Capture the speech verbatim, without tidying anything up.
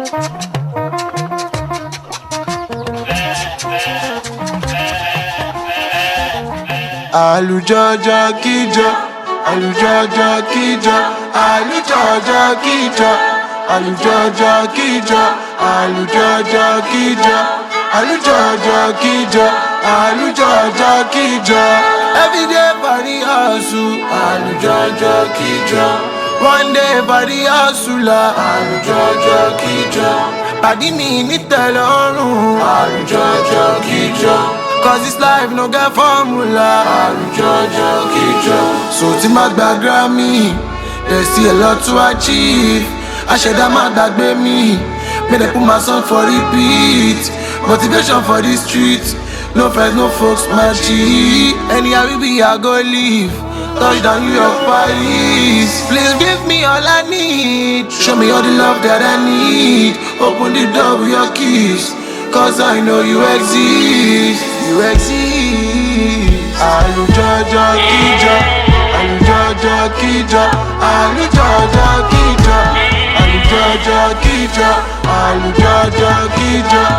Àlùjọjọ kíjọ, àlùjọjọ kíjọ, àlùjọjọ kíjọ, àlùjọjọ kíjọ, àlùjọjọ kíjọ, àlùjọjọ kíjọ, àlùjọjọ kíjọ. Every day for the hustle, àlùjọjọ kíjọ. One day for the hustler, àlùjọjọ kíjọ. Pàdí mi nítẹ̀lọ́rùn, àlùjọjọ kíjọ. Cause this life no get formula, àlùjọjọ kíjọ. So tí má gba Grammy, there's still a lot to achieve. Àṣẹ̀dá má gbàgbé mi, may they put my song for repeat. Motivation for the street, no friends, no folks, my G. Anyhow we be, I go live. Touchdown New York, Paris. Please give me all I need. Show me all the love that I need. Open the door with your keys, cause I know you exist. You exist. Àlùjọjọ kíjọ, àlùjọjọ kíjọ, àlùjọjọ kíjọ, àlùjọjọ kíjọ, àlùjọjọ kíjọ.